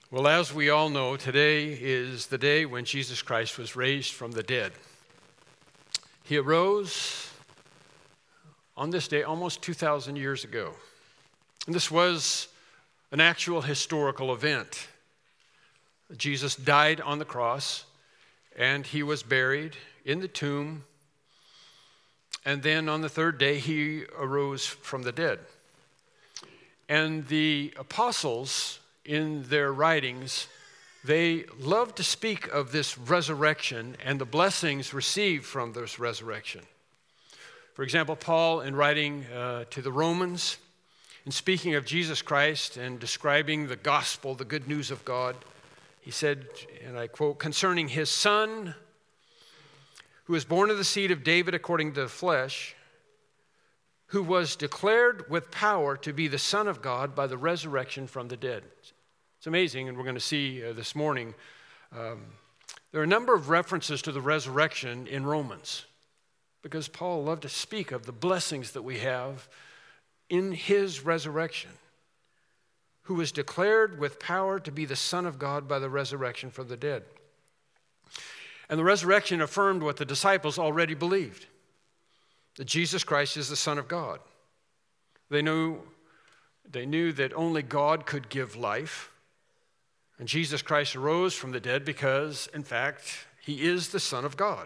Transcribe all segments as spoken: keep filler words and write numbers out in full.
Well, as we all know, today is the day when Jesus Christ was raised from the dead. He arose on this day almost two thousand years ago. And this was an actual historical event. Jesus died on the cross, and he was buried in the tomb. And then on the third day, he arose from the dead. And the apostles, in their writings, they love to speak of this resurrection and the blessings received from this resurrection. For example, Paul, in writing uh, to the Romans, in speaking of Jesus Christ and describing the gospel, the good news of God, he said, and I quote, "Concerning his son, who was born of the seed of David according to the flesh, who was declared with power to be the Son of God by the resurrection from the dead." It's amazing, and we're going to see uh, this morning, um, there are a number of references to the resurrection in Romans, because Paul loved to speak of the blessings that we have in his resurrection, who was declared with power to be the Son of God by the resurrection from the dead. And the resurrection affirmed what the disciples already believed, that Jesus Christ is the Son of God. They knew, they knew that only God could give life, and Jesus Christ arose from the dead because, in fact, he is the Son of God.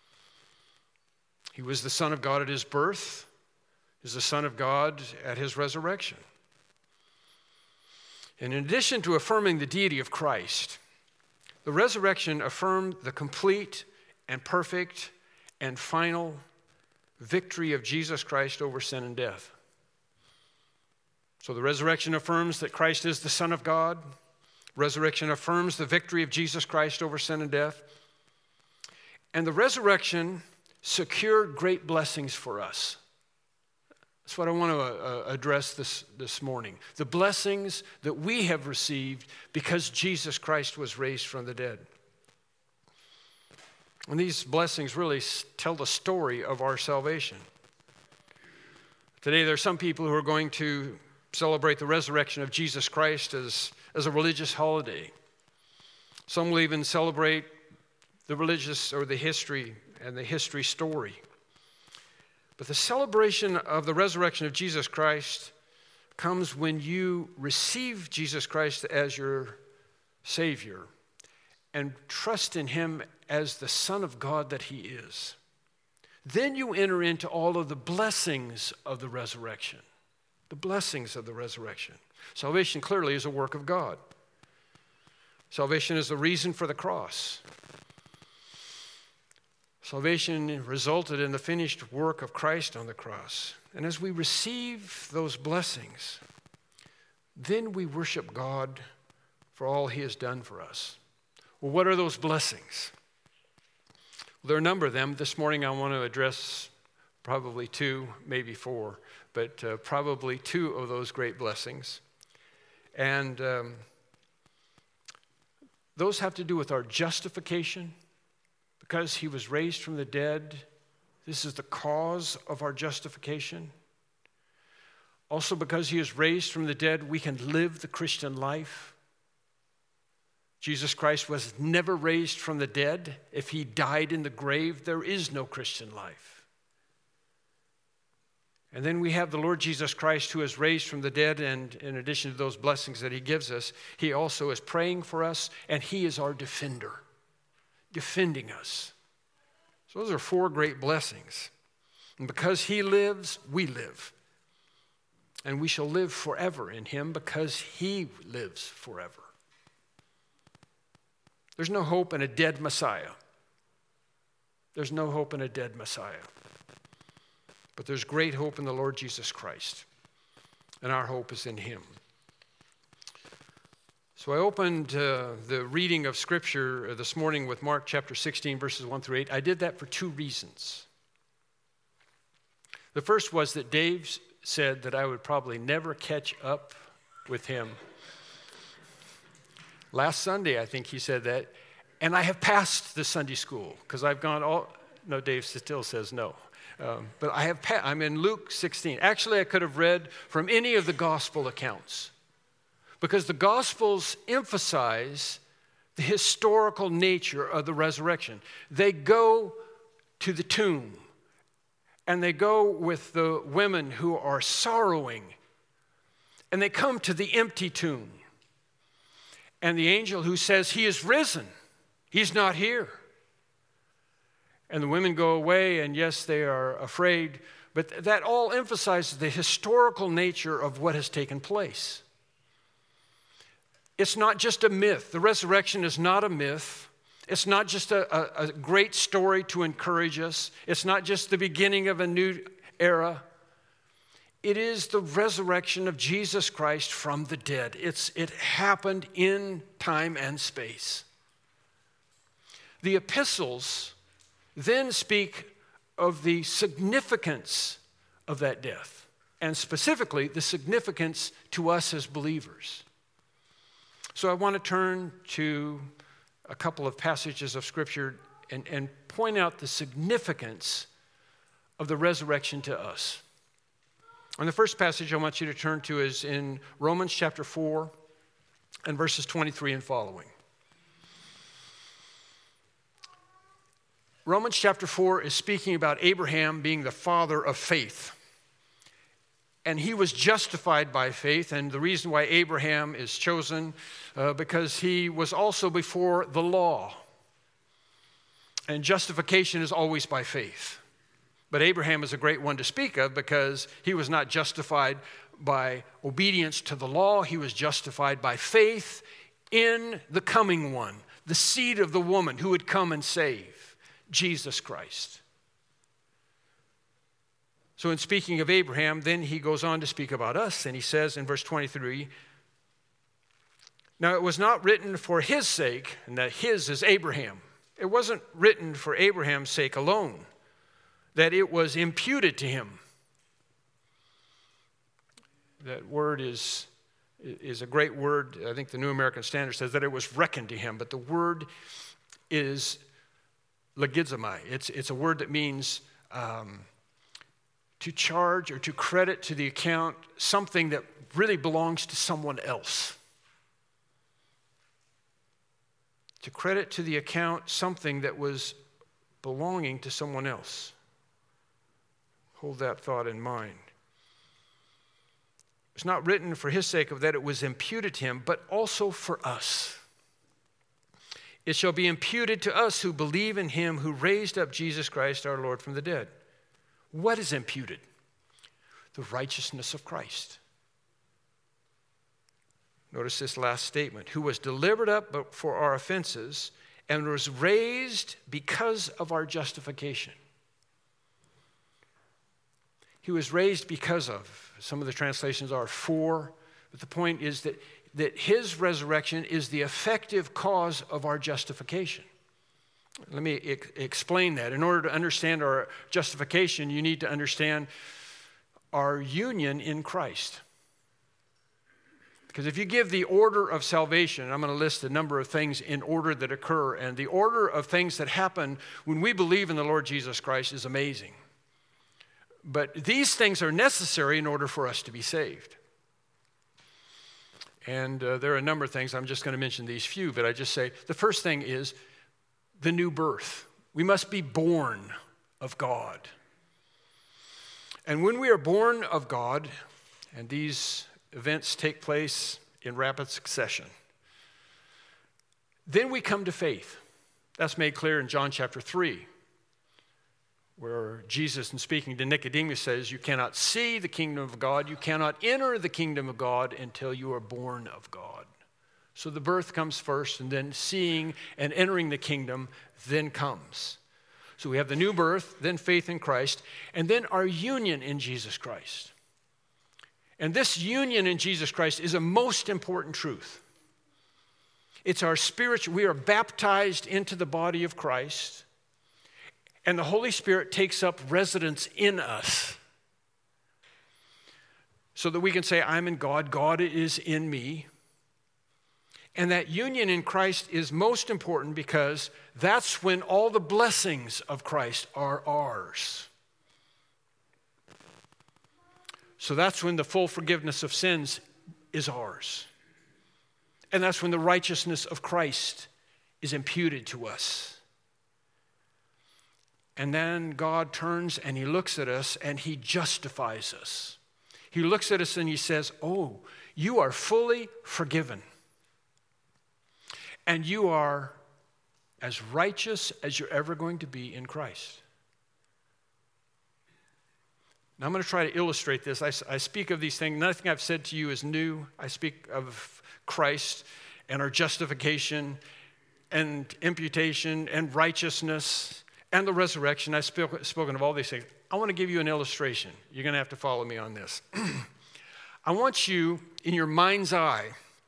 He was the Son of God at his birth. He is the Son of God at his resurrection. And in addition to affirming the deity of Christ, the resurrection affirmed the complete and perfect and final victory of Jesus Christ over sin and death. So the resurrection affirms that Christ is the Son of God. Resurrection affirms the victory of Jesus Christ over sin and death. And the resurrection secured great blessings for us. That's what I want to uh, address this, this morning. The blessings that we have received because Jesus Christ was raised from the dead. And these blessings really tell the story of our salvation. Today there are some people who are going to celebrate the resurrection of Jesus Christ as, as a religious holiday. Some will even celebrate the religious or the history and the history story. But the celebration of the resurrection of Jesus Christ comes when you receive Jesus Christ as your Savior and trust in him as the Son of God that he is. Then you enter into all of the blessings of the resurrection. The blessings of the resurrection. Salvation clearly is a work of God. Salvation is the reason for the cross. Salvation resulted in the finished work of Christ on the cross. And as we receive those blessings, then we worship God for all he has done for us. Well, what are those blessings? Well, there are a number of them. This morning I want to address probably two, maybe four, but uh, probably two of those great blessings. And um, those have to do with our justification. Because he was raised from the dead, this is the cause of our justification. Also, because he is raised from the dead, we can live the Christian life. Jesus Christ was never raised from the dead. If he died in the grave, there is no Christian life. And then we have the Lord Jesus Christ who is raised from the dead, and in addition to those blessings that he gives us, he also is praying for us, and he is our defender. Defending us. So those are four great blessings. And because he lives, we live. And we shall live forever in him because he lives forever. There's no hope in a dead Messiah. There's no hope in a dead Messiah. But there's great hope in the Lord Jesus Christ. And our hope is in him. So I opened uh, the reading of Scripture this morning with Mark chapter sixteen, verses one through eight. I did that for two reasons. The first was that Dave said that I would probably never catch up with him. Last Sunday, I think he said that. And I have passed the Sunday school because I've gone all, no, Dave still says no. Um, but I have, pa- I'm in Luke sixteen. Actually, I could have read from any of the gospel accounts. because the Gospels emphasize the historical nature of the resurrection. They go to the tomb, and they go with the women who are sorrowing, and they come to the empty tomb. And the angel who says, he is risen, he's not here. And the women go away, and yes, they are afraid, but that all emphasizes the historical nature of what has taken place. It's not just a myth. The resurrection is not a myth. It's not just a, a, a great story to encourage us. It's not just the beginning of a new era. It is the resurrection of Jesus Christ from the dead. It's, it happened in time and space. The epistles then speak of the significance of that death, and specifically the significance to us as believers. So I want to turn to a couple of passages of Scripture and, and point out the significance of the resurrection to us. And the first passage I want you to turn to is in Romans chapter four and verses twenty-three and following. Romans chapter four is speaking about Abraham being the father of faith. And he was justified by faith, and the reason why Abraham is chosen, uh, because he was also before the law. And justification is always by faith. But Abraham is a great one to speak of because he was not justified by obedience to the law. He was justified by faith in the coming one, the seed of the woman who would come and save, Jesus Christ. So in speaking of Abraham, then he goes on to speak about us, and he says in verse twenty-three, now it was not written for his sake, and that his is Abraham. It wasn't written for Abraham's sake alone, that it was imputed to him. That word is, is a great word. I think the New American Standard says that it was reckoned to him, but the word is logizomai. It's, it's a word that means um, to charge or to credit to the account something that really belongs to someone else. To credit to the account something that was belonging to someone else. Hold that thought in mind. It's not written for his sake of that it was imputed to him, but also for us. It shall be imputed to us who believe in him who raised up Jesus Christ our Lord from the dead. What is imputed? The righteousness of Christ. Notice this last statement. Who was delivered up for our offenses and was raised because of our justification. He was raised because of. Some of the translations are for, but the point is that, that his resurrection is the effective cause of our justification. Let me e- explain that. In order to understand our justification, you need to understand our union in Christ. Because if you give the order of salvation, I'm going to list a number of things in order that occur, and the order of things that happen when we believe in the Lord Jesus Christ is amazing. But these things are necessary in order for us to be saved. And uh, there are a number of things. I'm just going to mention these few, but I just say the first thing is the new birth. We must be born of God. And when we are born of God, and these events take place in rapid succession, then we come to faith. That's made clear in John chapter three, where Jesus, in speaking to Nicodemus, says, you cannot see the kingdom of God, you cannot enter the kingdom of God until you are born of God. So the birth comes first, and then seeing and entering the kingdom then comes. So we have the new birth, then faith in Christ, and then our union in Jesus Christ. And this union in Jesus Christ is a most important truth. It's our spiritual, we are baptized into the body of Christ, and the Holy Spirit takes up residence in us so that we can say, I'm in God, God is in me. And that union in Christ is most important because that's when all the blessings of Christ are ours. So that's when the full forgiveness of sins is ours. And that's when the righteousness of Christ is imputed to us. And then God turns and he looks at us and he justifies us. He looks at us and he says, oh, you are fully forgiven. And you are as righteous as you're ever going to be in Christ. Now I'm going to try to illustrate this. I, I speak of these things. Nothing I've said to you is new. I speak of Christ and our justification and imputation and righteousness and the resurrection. I've sp- spoken of all these things. I want to give you an illustration. You're going to have to follow me on this. I want you, in your mind's eye,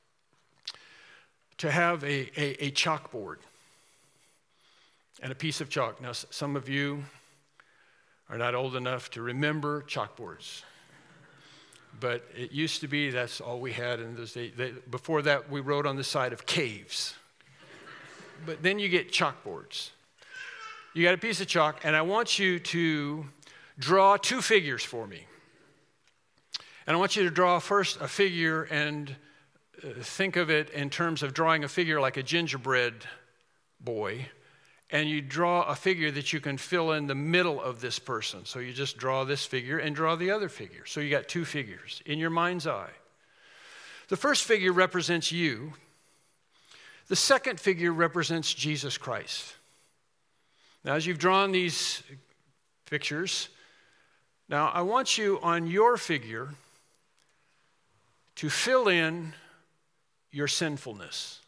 to have a, a, a chalkboard and a piece of chalk. Now, some of you are not old enough to remember chalkboards. But it used to be that's all we had in those days. Before that, we wrote on the side of caves. But then you get chalkboards. You got a piece of chalk, and I want you to draw two figures for me. And I want you to draw first a figure and uh, think of it in terms of drawing a figure like a gingerbread boy. And you draw a figure that you can fill in the middle of this person. So you just draw this figure and draw the other figure. So you got two figures in your mind's eye. The first figure represents you. The second figure represents Jesus Christ. Now, as you've drawn these pictures, now I want you on your figure to fill in your sinfulness.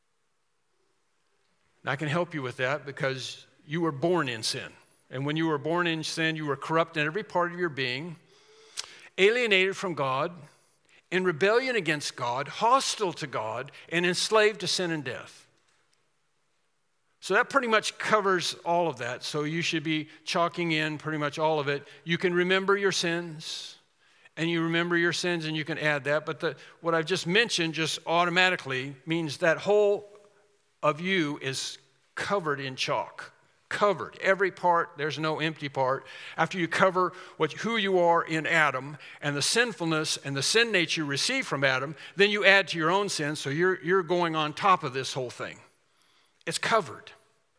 I can help you with that because you were born in sin. And when you were born in sin, you were corrupt in every part of your being, alienated from God, in rebellion against God, hostile to God, and enslaved to sin and death. So that pretty much covers all of that. So you should be chalking in pretty much all of it. You can remember your sins, and you remember your sins, and you can add that. But the, what I've just mentioned just automatically means that whole of you is covered in chalk. Covered. Every part, there's no empty part. After you cover what, who you are in Adam and the sinfulness and the sin nature you receive from Adam, then you add to your own sin, so you're, you're going on top of this whole thing. It's covered.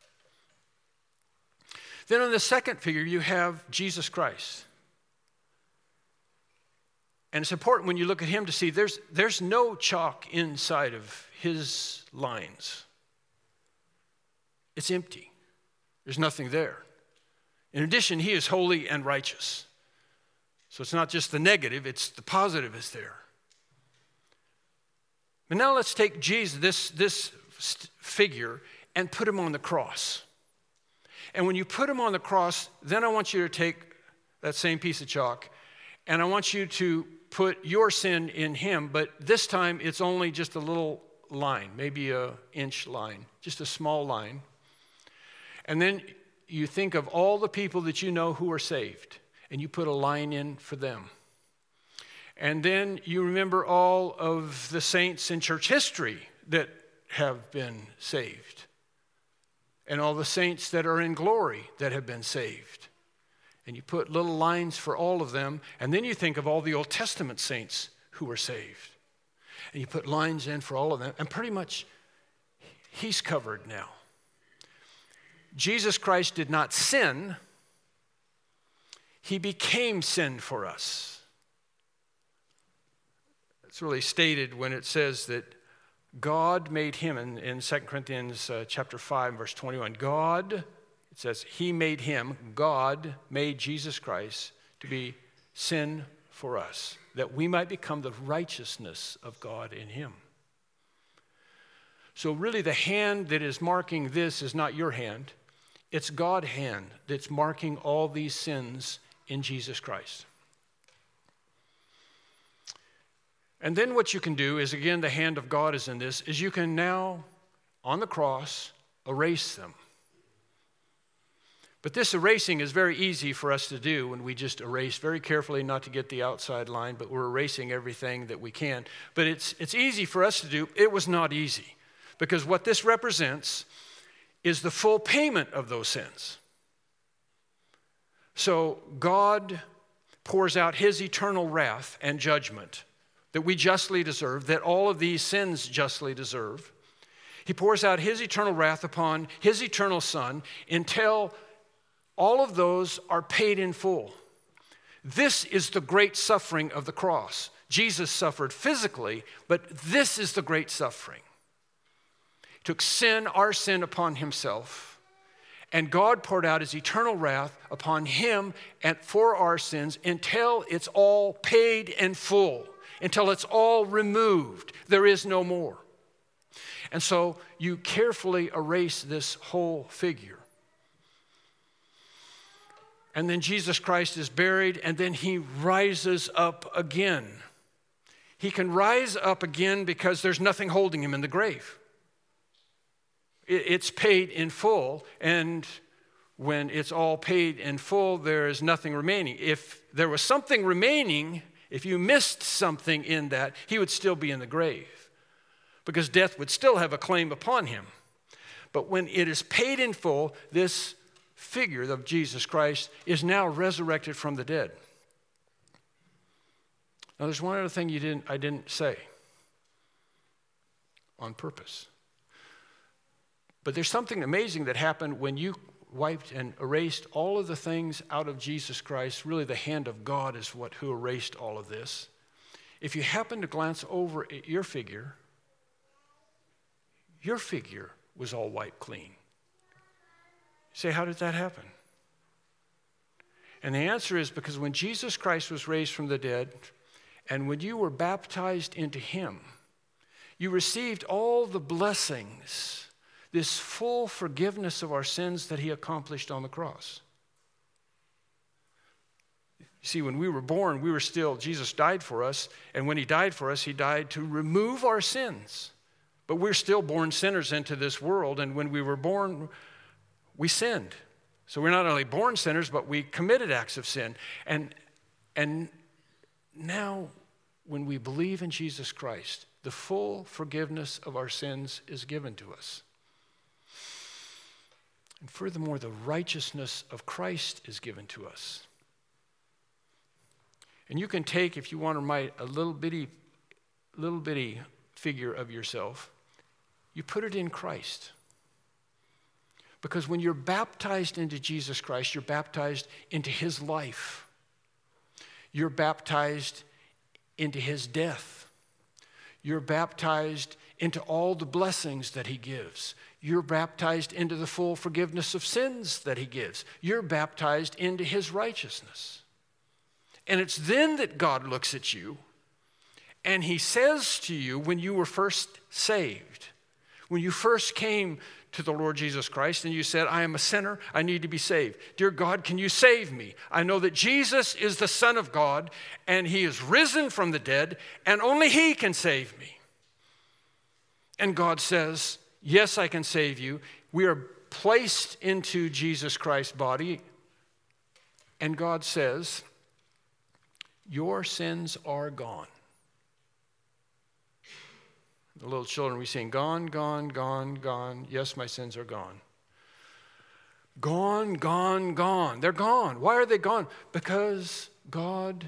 Then on the second figure, you have Jesus Christ. And it's important when you look at him to see there's, there's no chalk inside of his lines. It's empty. There's nothing there. In addition, he is holy and righteous. So it's not just the negative, it's the positive is there. But now let's take Jesus, this, this figure, and put him on the cross. And when you put him on the cross, then I want you to take that same piece of chalk, and I want you to put your sin in him, but this time it's only just a little line, maybe an inch line, just a small line. And then you think of all the people that you know who are saved, and you put a line in for them. And then you remember all of the saints in church history that have been saved, and all the saints that are in glory that have been saved. And you put little lines for all of them, and then you think of all the Old Testament saints who were saved. And you put lines in for all of them, and pretty much he's covered now. Jesus Christ did not sin. He became sin for us. It's really stated when it says that God made him, in, in Second Corinthians uh, chapter five, verse twenty-one. God, it says, he made him, God made Jesus Christ to be sin for us, that we might become the righteousness of God in him. So really the hand that is marking this is not your hand. It's God's hand that's marking all these sins in Jesus Christ. And then what you can do is, again, the hand of God is in this, is you can now, on the cross, erase them. But this erasing is very easy for us to do when we just erase very carefully, not to get the outside line, but we're erasing everything that we can. But it's, it's easy for us to do. It was not easy, because what this represents is the full payment of those sins. So God pours out his eternal wrath and judgment that that we justly deserve, that all of these sins justly deserve. He pours out his eternal wrath upon his eternal Son until all of those are paid in full. This is the great suffering of the cross. Jesus suffered physically, but this is the great suffering. He took sin, our sin, upon himself, and God poured out his eternal wrath upon him and for our sins until it's all paid in full, until it's all removed. There is no more. And so you carefully erase this whole figure. And then Jesus Christ is buried, and then he rises up again. He can rise up again because there's nothing holding him in the grave. It's paid in full, and when it's all paid in full, there is nothing remaining. If there was something remaining, if you missed something in that, he would still be in the grave, because death would still have a claim upon him. But when it is paid in full, this figure of Jesus Christ is now resurrected from the dead. Now, there's one other thing you didn't, I didn't say on purpose. But there's something amazing that happened when you wiped and erased all of the things out of Jesus Christ. Really, the hand of God is what who erased all of this. If you happen to glance over at your figure, your figure was all wiped clean. You say, how did that happen? And the answer is because when Jesus Christ was raised from the dead, and when you were baptized into him, you received all the blessings, this full forgiveness of our sins that he accomplished on the cross. You see, when we were born, we were still, Jesus died for us, and when he died for us, he died to remove our sins. But we're still born sinners into this world, and when we were born, we sinned. So we're not only born sinners, but we committed acts of sin. And, and now, when we believe in Jesus Christ, the full forgiveness of our sins is given to us. And furthermore, the righteousness of Christ is given to us. And you can take, if you want to write a little bitty, little bitty figure of yourself, you put it in Christ. Because when you're baptized into Jesus Christ, you're baptized into his life. You're baptized into his death. You're baptized into all the blessings that he gives. You're baptized into the full forgiveness of sins that he gives. You're baptized into his righteousness. And it's then that God looks at you and he says to you, when you were first saved, when you first came to the Lord Jesus Christ and you said, I am a sinner, I need to be saved. Dear God, can you save me? I know that Jesus is the Son of God and he is risen from the dead and only he can save me. And God says, yes, I can save you. We are placed into Jesus Christ's body and God says, your sins are gone. The little children, we sing, gone, gone, gone, gone. Yes, my sins are gone. Gone, gone, gone. They're gone. Why are they gone? Because God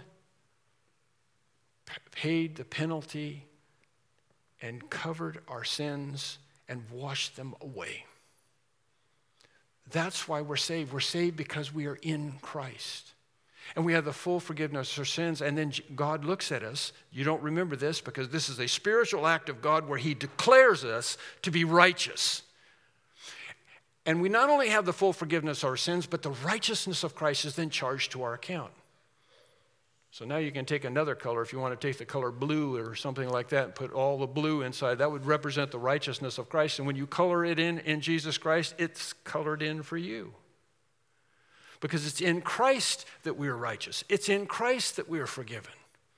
paid the penalty and covered our sins and washed them away. That's why we're saved. We're saved because we are in Christ. And we have the full forgiveness of our sins. And then God looks at us. You don't remember this because this is a spiritual act of God where he declares us to be righteous. And we not only have the full forgiveness of our sins, but the righteousness of Christ is then charged to our account. So now you can take another color. If you want to take the color blue or something like that and put all the blue inside, that would represent the righteousness of Christ. And when you color it in in Jesus Christ, it's colored in for you. Because it's in Christ that we are righteous. It's in Christ that we are forgiven.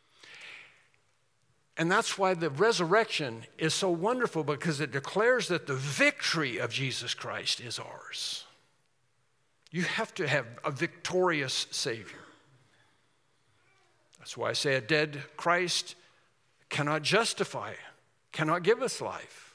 And that's why the resurrection is so wonderful, because it declares that the victory of Jesus Christ is ours. You have to have a victorious Savior. That's why I say a dead Christ cannot justify, cannot give us life.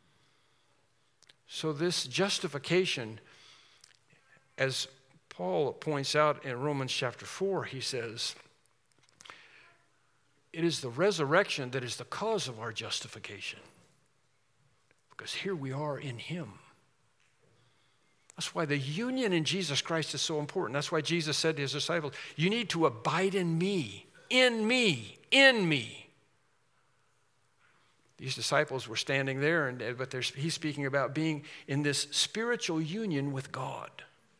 So this justification, as Paul points out in Romans chapter four, he says, It is the resurrection that is the cause of our justification. Because here we are in him. That's why the union in Jesus Christ is so important. That's why Jesus said to his disciples, you need to abide in me, in me, in me. These disciples were standing there, and but he's speaking about being in this spiritual union with God.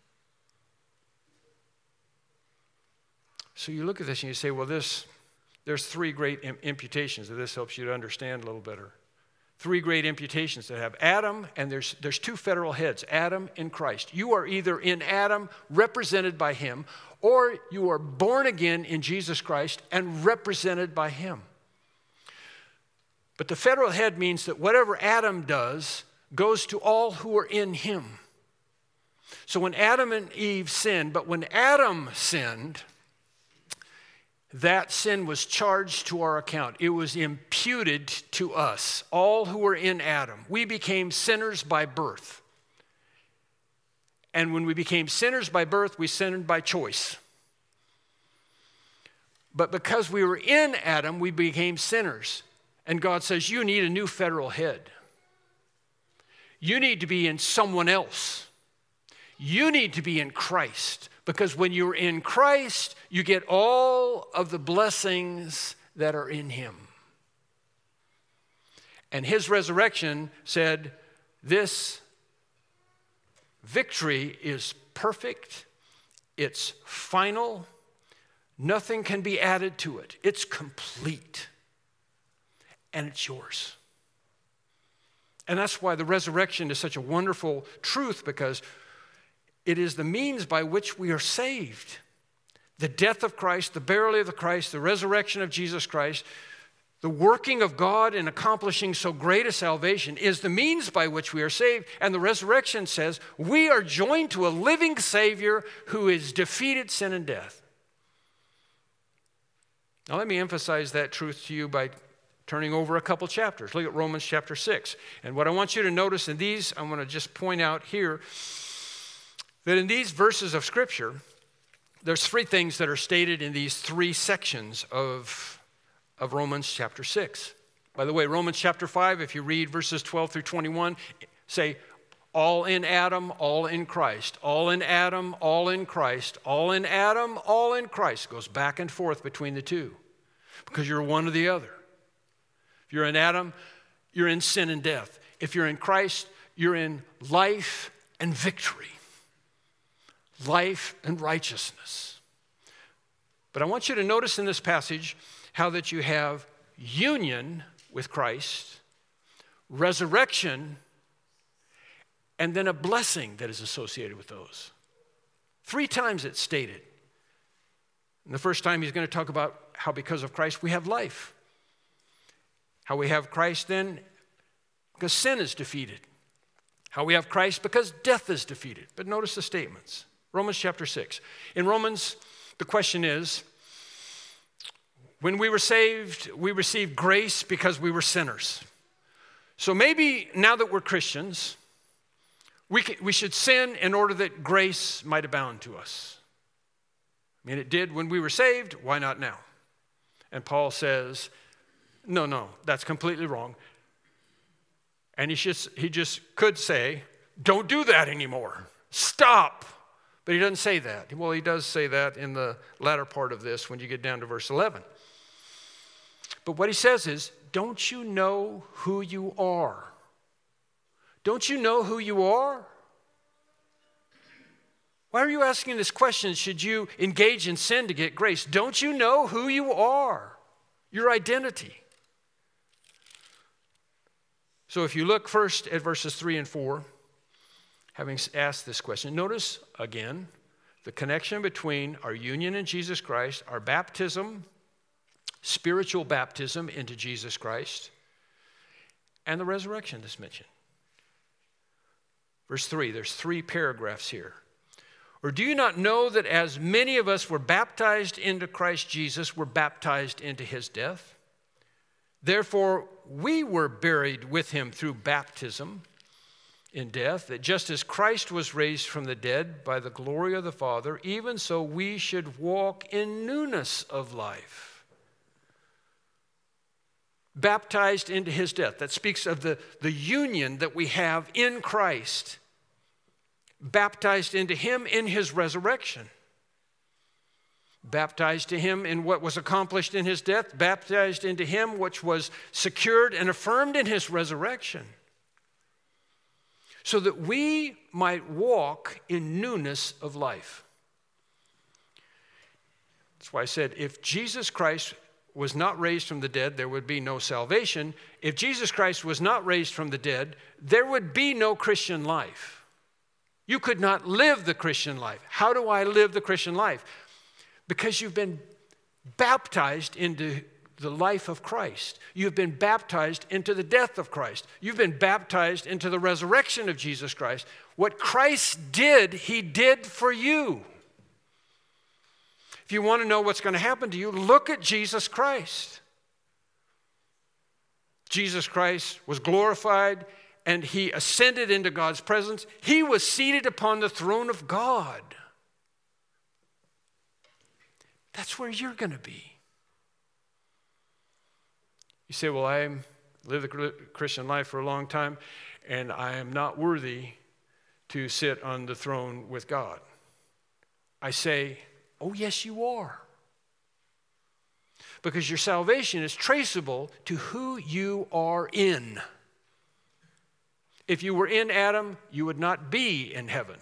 So you look at this and you say, well, this, there's three great imputations. This helps you to understand a little better. Three great imputations that have Adam, and there's, there's two federal heads, Adam and Christ. You are either in Adam, represented by him, or you are born again in Jesus Christ and represented by him. But the federal head means that whatever Adam does goes to all who are in him. So when Adam and Eve sinned, but when Adam sinned, that sin was charged to our account. It was imputed to us, all who were in Adam. We became sinners by birth. And when we became sinners by birth, we sinned by choice. But because we were in Adam, we became sinners. And God says, you need a new federal head. You need to be in someone else. You need to be in Christ. Because when you're in Christ, you get all of the blessings that are in him. And his resurrection said, this victory is perfect, it's final, nothing can be added to it. It's complete, and it's yours. And that's why the resurrection is such a wonderful truth, because it is the means by which we are saved. The death of Christ, the burial of Christ, the resurrection of Jesus Christ, the working of God in accomplishing so great a salvation is the means by which we are saved. And the resurrection says we are joined to a living Savior who has defeated sin and death. Now let me emphasize that truth to you by turning over a couple chapters. Look at Romans chapter six. And what I want you to notice in these, I want to just point out here, that in these verses of Scripture, there's three things that are stated in these three sections of, of Romans chapter six. By the way, Romans chapter five, if you read verses twelve through twenty-one, say, all in Adam, all in Christ. All in Adam, all in Christ. All in Adam, all in Christ. It goes back and forth between the two because you're one or the other. If you're in Adam, you're in sin and death. If you're in Christ, you're in life and victory. Life and righteousness. But I want you to notice in this passage how that you have union with Christ, resurrection, and then a blessing that is associated with those. Three times it's stated. And the first time he's going to talk about how because of Christ we have life. How we have Christ then because sin is defeated. How we have Christ because death is defeated. But notice the statements. Romans chapter six. In Romans, the question is, when we were saved, we received grace because we were sinners. So maybe now that we're Christians, we, can, we should sin in order that grace might abound to us. I mean, it did when we were saved, why not now? And Paul says, no, no, that's completely wrong. And he just, he just could say, don't do that anymore. Stop. But he doesn't say that. Well, he does say that in the latter part of this when you get down to verse eleven. But what he says is, don't you know who you are? Don't you know who you are? Why are you asking this question? Should you engage in sin to get grace? Don't you know who you are? Your identity. So if you look first at verses three and four, having asked this question, notice again the connection between our union in Jesus Christ, our baptism, spiritual baptism into Jesus Christ, and the resurrection that's mentioned. Verse three, there's three paragraphs here. Or do you not know that as many of us were baptized into Christ Jesus, were baptized into his death? Therefore, we were buried with him through baptism in death, that just as Christ was raised from the dead by the glory of the Father, even so we should walk in newness of life. baptized into his death. That speaks of the, the union that we have in Christ. Baptized into him in his resurrection. Baptized to him in what was accomplished in his death. Baptized into him which was secured and affirmed in his resurrection. So that we might walk in newness of life. That's why I said, if Jesus Christ was not raised from the dead, there would be no salvation. If Jesus Christ was not raised from the dead, there would be no Christian life. You could not live the Christian life. How do I live the Christian life? Because you've been baptized into the life of Christ. You've been baptized into the death of Christ. You've been baptized into the resurrection of Jesus Christ. What Christ did, he did for you. If you want to know what's going to happen to you, look at Jesus Christ. Jesus Christ was glorified and he ascended into God's presence. He was seated upon the throne of God. That's where you're going to be. You say, well, I lived the Christian life for a long time, and I am not worthy to sit on the throne with God. I say, oh, yes, you are. Because your salvation is traceable to who you are in. If you were in Adam, you would not be in heaven.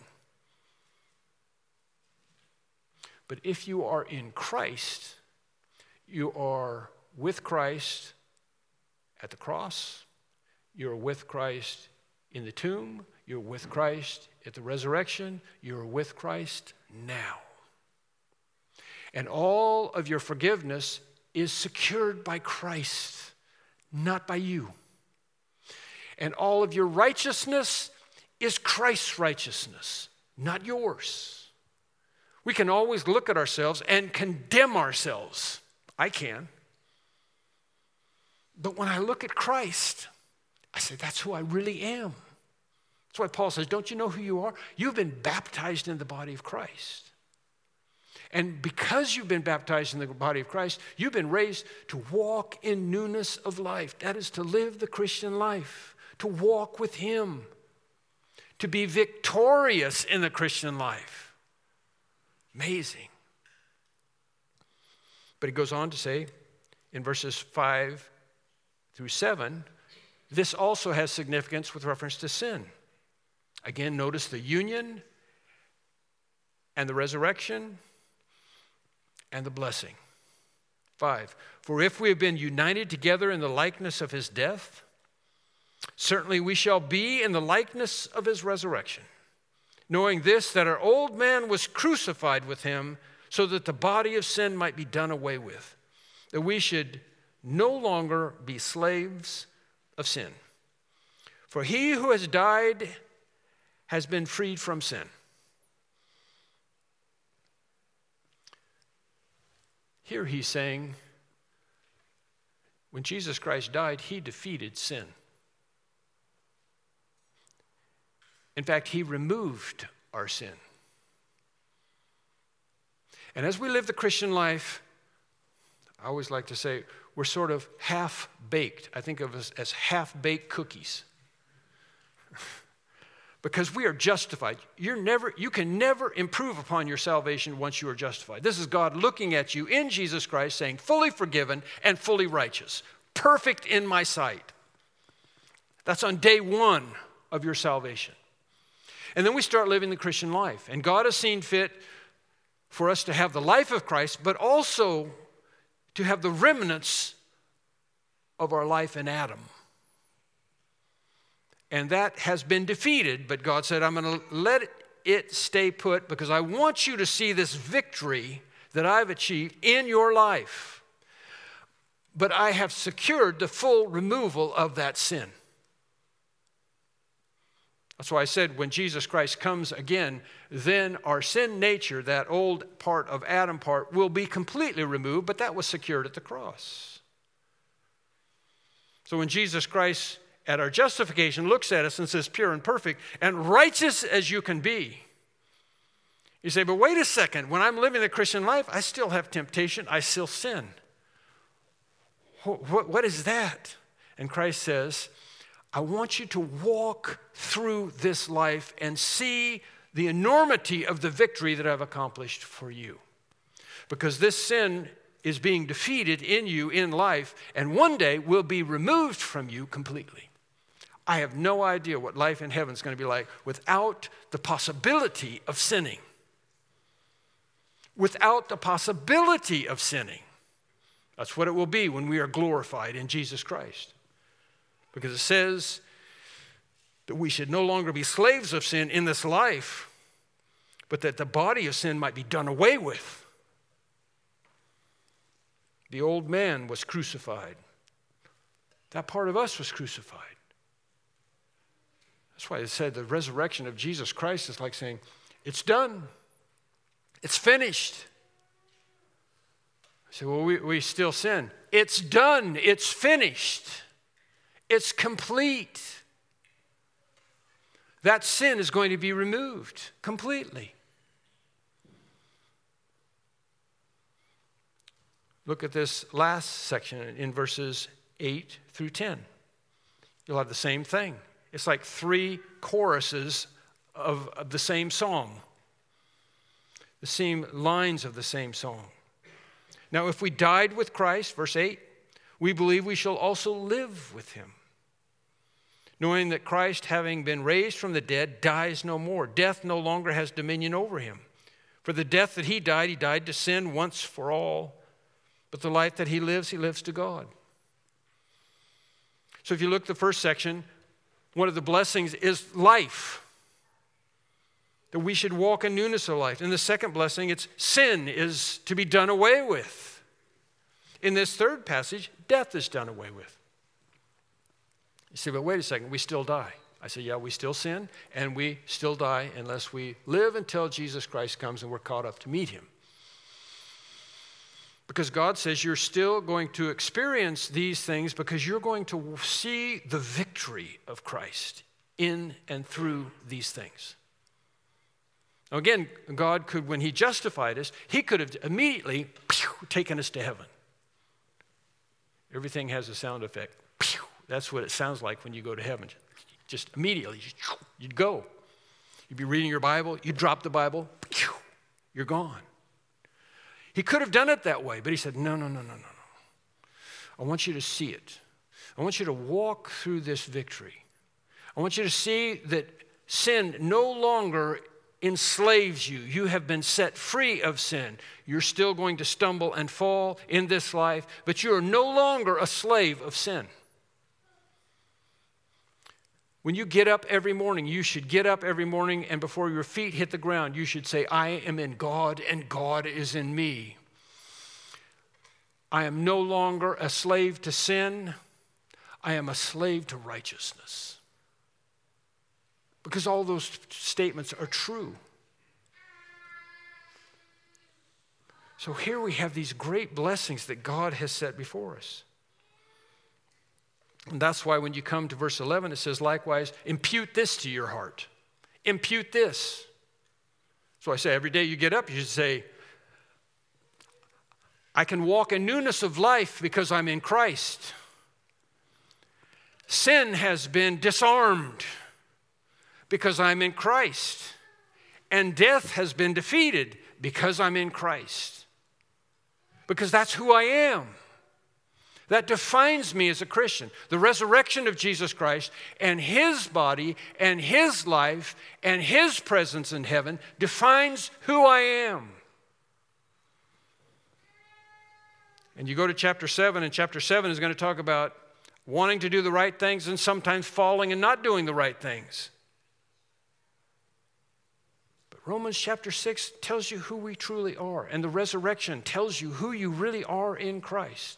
But if you are in Christ, you are with Christ at the cross, you're with Christ in the tomb, you're with Christ at the resurrection, you're with Christ now. And all of your forgiveness is secured by Christ, not by you. And all of your righteousness is Christ's righteousness, not yours. We can always look at ourselves and condemn ourselves. I can. But when I look at Christ, I say, that's who I really am. That's why Paul says, don't you know who you are? You've been baptized in the body of Christ. And because you've been baptized in the body of Christ, you've been raised to walk in newness of life. That is to live the Christian life, to walk with him, to be victorious in the Christian life. Amazing. But he goes on to say in verses five through seven, this also has significance with reference to sin. Again, notice the union and the resurrection and the blessing. Five, for if we have been united together in the likeness of his death, certainly we shall be in the likeness of his resurrection. Knowing this, that our old man was crucified with him so that the body of sin might be done away with, that we should no longer be slaves of sin. For he who has died has been freed from sin. Here he's saying, when Jesus Christ died, he defeated sin. In fact, he removed our sin. And as we live the Christian life, I always like to say, we're sort of half-baked. I think of us as half-baked cookies. Because we are justified. You're never, you can never improve upon your salvation once you are justified. This is God looking at you in Jesus Christ saying, fully forgiven and fully righteous. Perfect in my sight. That's on day one of your salvation. And then we start living the Christian life. And God has seen fit for us to have the life of Christ, but also to have the remnants of our life in Adam. And that has been defeated, but God said, I'm going to let it stay put because I want you to see this victory that I've achieved in your life. But I have secured the full removal of that sin. That's why I said when Jesus Christ comes again, then our sin nature, that old part of Adam part, will be completely removed, but that was secured at the cross. So when Jesus Christ at our justification looks at us and says pure and perfect and righteous as you can be, you say, but wait a second, when I'm living the Christian life, I still have temptation, I still sin. what, what is that? And Christ says, I want you to walk through this life and see the enormity of the victory that I've accomplished for you. Because this sin is being defeated in you in life, and one day will be removed from you completely. I have no idea what life in heaven is going to be like without the possibility of sinning. Without the possibility of sinning. That's what it will be when we are glorified in Jesus Christ. Because it says that we should no longer be slaves of sin in this life, but that the body of sin might be done away with. The old man was crucified. That part of us was crucified. That's why it said the resurrection of Jesus Christ is like saying, it's done. It's finished. I say, well, we, we still sin. It's done. It's finished. It's complete. That sin is going to be removed completely. Look at this last section in verses eight through ten. You'll have the same thing. It's like three choruses of, of the same song. The same lines of the same song. Now, if we died with Christ, verse eight, we believe we shall also live with him. Knowing that Christ, having been raised from the dead, dies no more. Death no longer has dominion over him. For the death that he died, he died to sin once for all. But the life that he lives, he lives to God. So if you look at the first section, one of the blessings is life. That we should walk in newness of life. In the second blessing, it's sin is to be done away with. In this third passage, death is done away with. You say, but wait a second, we still die. I say, yeah, we still sin, and we still die unless we live until Jesus Christ comes and we're caught up to meet him. Because God says you're still going to experience these things because you're going to see the victory of Christ in and through these things. Now again, God could, when he justified us, he could have immediately pew, taken us to heaven. Everything has a sound effect. Pew. That's what it sounds like when you go to heaven. Just immediately, you'd go. You'd be reading your Bible, you'd drop the Bible, pew, you're gone. He could have done it that way, but he said, no, no, no, no, no, no. I want you to see it. I want you to walk through this victory. I want you to see that sin no longer enslaves you. You have been set free of sin. You're still going to stumble and fall in this life, but you are no longer a slave of sin. When you get up every morning, you should get up every morning, and before your feet hit the ground, you should say, I am in God and God is in me. I am no longer a slave to sin. I am a slave to righteousness. Because all those statements are true. So here we have these great blessings that God has set before us. And that's why when you come to verse eleven, it says, likewise, impute this to your heart. Impute this. So I say every day you get up, you should say, I can walk in newness of life because I'm in Christ. Sin has been disarmed because I'm in Christ. And death has been defeated because I'm in Christ. Because that's who I am. That defines me as a Christian. The resurrection of Jesus Christ and his body and his life and his presence in heaven defines who I am. And you go to chapter seven, and chapter seven is going to talk about wanting to do the right things and sometimes falling and not doing the right things. But Romans chapter six tells you who we truly are, and the resurrection tells you who you really are in Christ.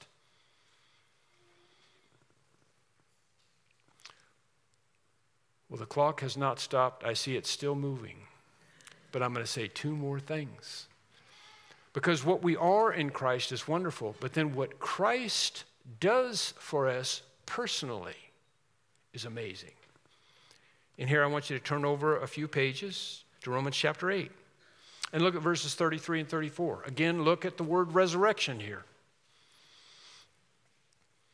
Well, the clock has not stopped. I see it still moving. But I'm going to say two more things. Because what we are in Christ is wonderful, but then what Christ does for us personally is amazing. And here I want you to turn over a few pages to Romans chapter eight. And look at verses thirty-three and thirty-four. Again, look at the word resurrection here.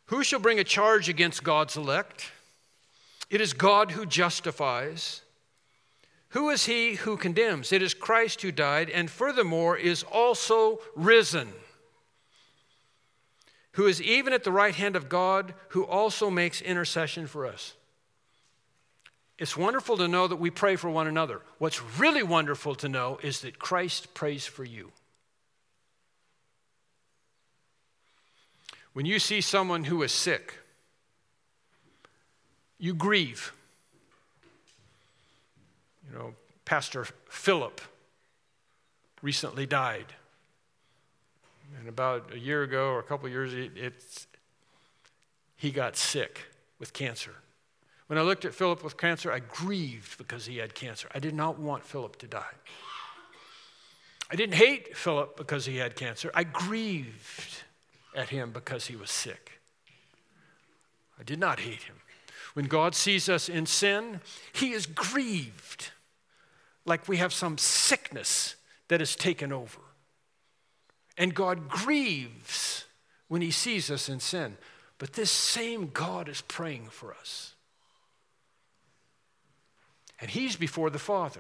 Who shall bring a charge against God's elect? It is God who justifies. Who is he who condemns? It is Christ who died, and furthermore is also risen, who is even at the right hand of God, who also makes intercession for us. It's wonderful to know that we pray for one another. What's really wonderful to know is that Christ prays for you. When you see someone who is sick, you grieve. You know, Pastor Philip recently died. And about a year ago or a couple of years, it, it's, he got sick with cancer. When I looked at Philip with cancer, I grieved because he had cancer. I did not want Philip to die. I didn't hate Philip because he had cancer. I grieved at him because he was sick. I did not hate him. When God sees us in sin, he is grieved, like we have some sickness that has taken over. And God grieves when he sees us in sin. But this same God is praying for us. And he's before the Father.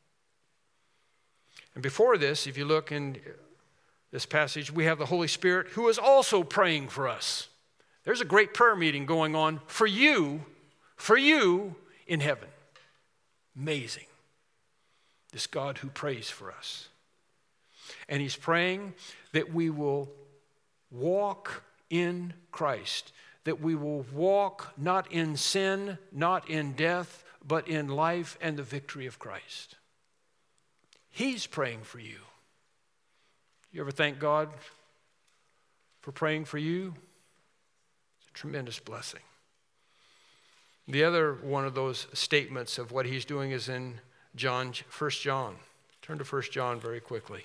And before this, if you look in this passage, we have the Holy Spirit who is also praying for us. There's a great prayer meeting going on for you, for you in heaven. Amazing. This God who prays for us. And he's praying that we will walk in Christ, that we will walk not in sin, not in death, but in life and the victory of Christ. He's praying for you. You ever thank God for praying for you? It's a tremendous blessing. The other one of those statements of what he's doing is in John, First John. Turn to First John very quickly.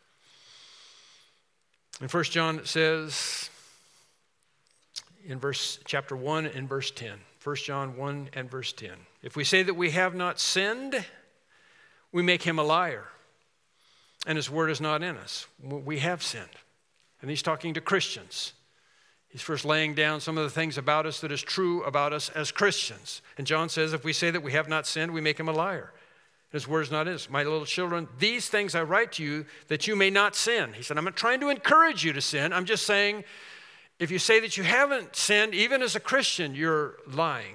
In First John it says, in verse chapter one and verse ten, First John one and verse ten, if we say that we have not sinned, we make him a liar, and his word is not in us. We have sinned. And he's talking to Christians. He's first laying down some of the things about us that is true about us as Christians. And John says, if we say that we have not sinned, we make him a liar. His word is not in us. My little children, these things I write to you that you may not sin. He said, I'm not trying to encourage you to sin. I'm just saying, if you say that you haven't sinned, even as a Christian, you're lying.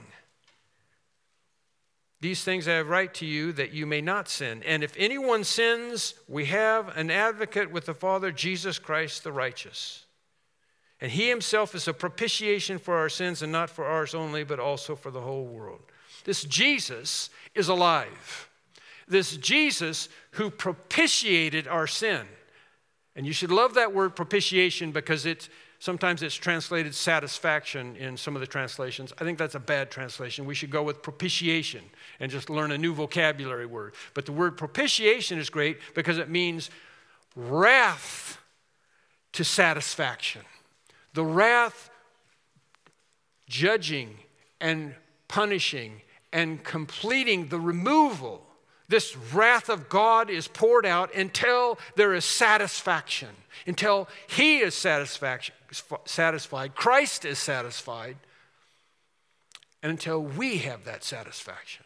These things I write to you that you may not sin. And if anyone sins, we have an advocate with the Father, Jesus Christ the righteous. And he himself is a propitiation for our sins, and not for ours only, but also for the whole world. This Jesus is alive. This Jesus who propitiated our sin. And you should love that word propitiation because it sometimes it's translated satisfaction in some of the translations. I think that's a bad translation. We should go with propitiation and just learn a new vocabulary word. But the word propitiation is great because it means wrath to satisfaction. The wrath judging and punishing and completing the removal. This wrath of God is poured out until there is satisfaction, until he is satisfaction, satisfied, Christ is satisfied, and until we have that satisfaction.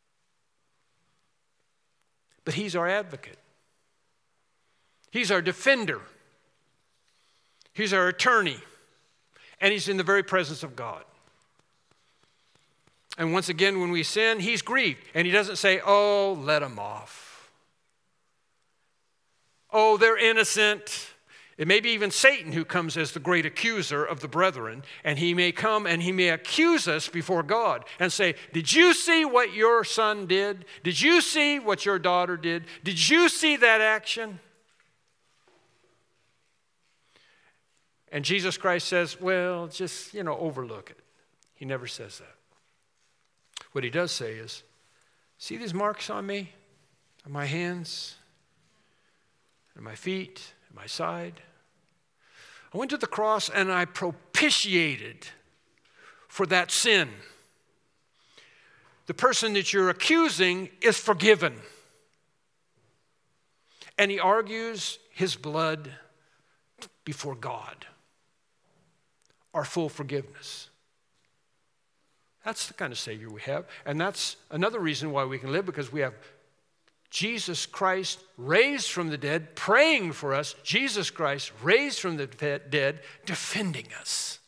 But he's our advocate. He's our defender. He's our attorney. And he's in the very presence of God. And once again, when we sin, he's grieved. And he doesn't say, oh, let them off. Oh, they're innocent. It may be even Satan who comes as the great accuser of the brethren. And he may come and he may accuse us before God and say, did you see what your son did? Did you see what your daughter did? Did you see that action? And Jesus Christ says, well, just, you know, overlook it. He never says that. What he does say is, see these marks on me, on my hands, and my feet, and my side? I went to the cross and I propitiated for that sin. The person that you're accusing is forgiven. And he argues his blood before God. our full forgiveness. That's the kind of Savior we have. And that's another reason why we can live, because we have Jesus Christ raised from the dead, praying for us. Jesus Christ raised from the dead, defending us.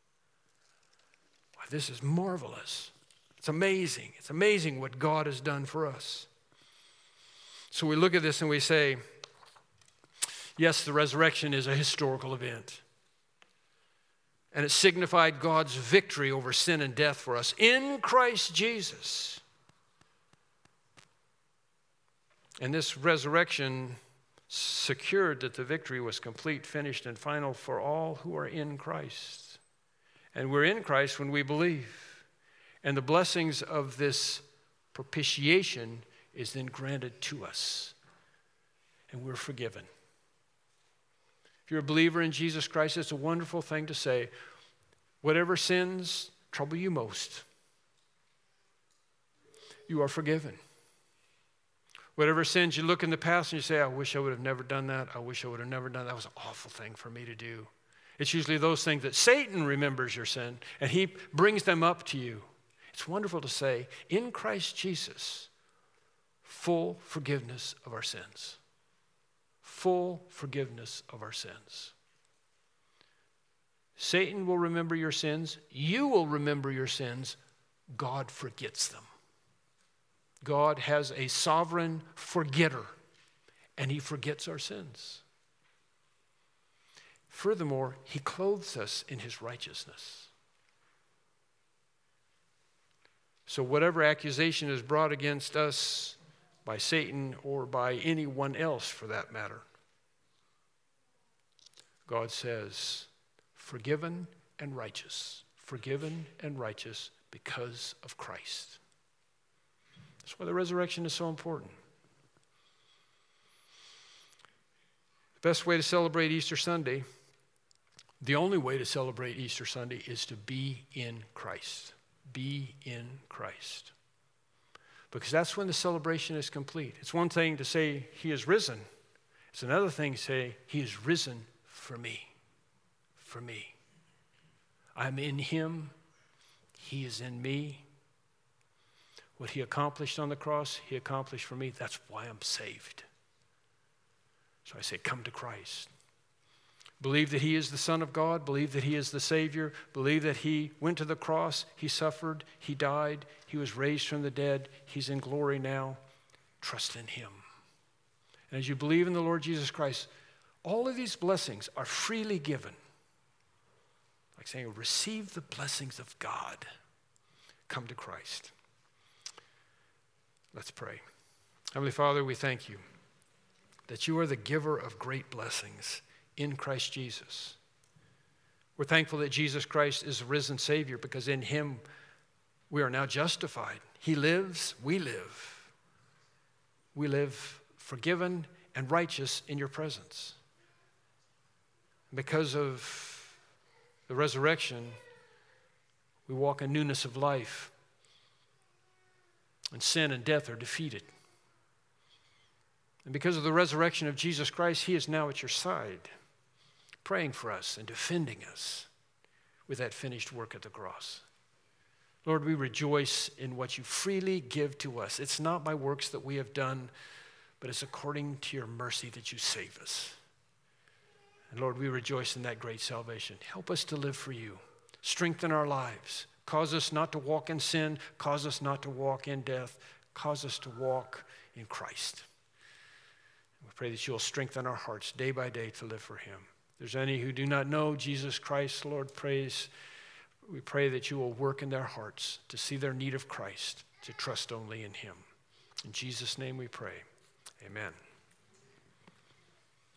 Wow, this is marvelous. It's amazing. It's amazing what God has done for us. So we look at this and we say, yes, the resurrection is a historical event. And it signified God's victory over sin and death for us in Christ Jesus. And this resurrection secured that the victory was complete, finished, and final for all who are in Christ. And we're in Christ when we believe. And the blessings of this propitiation is then granted to us. And we're forgiven. If you're a believer in Jesus Christ, it's a wonderful thing to say, whatever sins trouble you most, you are forgiven. Whatever sins you look in the past and you say, I wish I would have never done that. I wish I would have never done that. That was an awful thing for me to do. It's usually those things that Satan remembers your sin and he brings them up to you. It's wonderful to say, in Christ Jesus, full forgiveness of our sins. Full forgiveness of our sins. Satan will remember your sins. You will remember your sins. God forgets them. God has a sovereign forgetter, and he forgets our sins. Furthermore, he clothes us in his righteousness. So whatever accusation is brought against us by Satan or by anyone else for that matter, God says, forgiven and righteous, forgiven and righteous because of Christ. That's why the resurrection is so important. The best way to celebrate Easter Sunday, the only way to celebrate Easter Sunday, is to be in Christ. Be in Christ. Because that's when the celebration is complete. It's one thing to say he is risen. It's another thing to say he is risen for me. For me. I'm in him. He is in me. What he accomplished on the cross, he accomplished for me. That's why I'm saved. So I say, come to Christ. Believe that he is the Son of God. Believe that he is the Savior. Believe that he went to the cross. He suffered. He died. He was raised from the dead. He's in glory now. Trust in him. And as you believe in the Lord Jesus Christ, all of these blessings are freely given. Like saying, receive the blessings of God. Come to Christ. Let's pray. Heavenly Father, we thank you that you are the giver of great blessings in Christ Jesus. We're thankful that Jesus Christ is the risen Savior because in him we are now justified. He lives, we live. We live forgiven and righteous in your presence. Because of the resurrection, we walk in newness of life. And sin and death are defeated. And because of the resurrection of Jesus Christ, he is now at your side, praying for us and defending us with that finished work at the cross. Lord, we rejoice in what you freely give to us. It's not by works that we have done, but it's according to your mercy that you save us. And Lord, we rejoice in that great salvation. Help us to live for you. Strengthen our lives. Cause us not to walk in sin. Cause us not to walk in death. Cause us to walk in Christ. We pray that you'll strengthen our hearts day by day to live for him. If there's any who do not know Jesus Christ, Lord, praise, we pray that you will work in their hearts to see their need of Christ, to trust only in him. In Jesus' name we pray. Amen.